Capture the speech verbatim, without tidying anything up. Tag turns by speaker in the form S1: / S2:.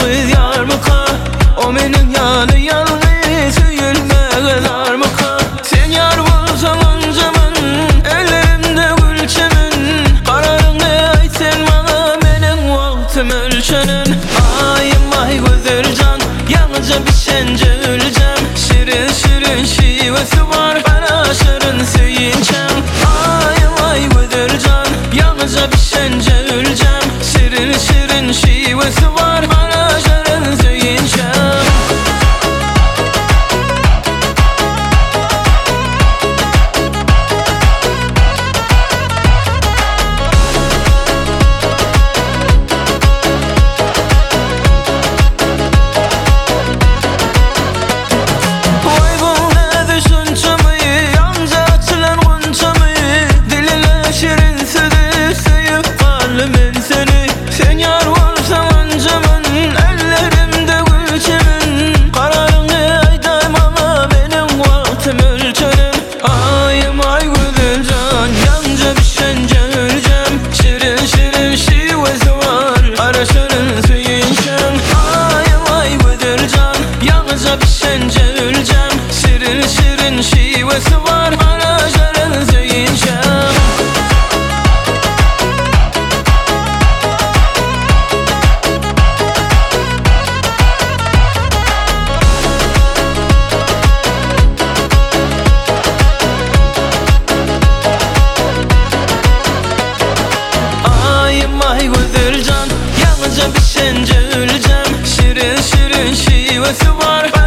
S1: yalnız yar mı kal? O menin yanı yalnız söyülmez ar mı kal? Sen yar bolsan oncaman ellerimde gülçemin. Kararını aytsen bana menin vaktim ölçenin. Ayım ay güzel can yalnızca bir sence öleceğim. Şirin şirin şivesi var bana şirin söyinçem. Ayım ay güzel can yalnızca bir sence öleceğim. Şirin şirin şivesi var bana şirin söyinçem. Sen yar olsan oncaman ellerimde gülçemin. Kararını aytayım ama benim vaktim ölçenim. Ayım ay güzel can yalnızca bir sence öleceğim. Şirin şirin şivesi var ara şirin söyinçem. Ayım ay güzel can yalnızca bir sence öleceğim. Şirin şirin şivesi var ara şirin söyinçem. Ay güzel can yalnızca bir sence öleceğim. Şirin şirin şivesi var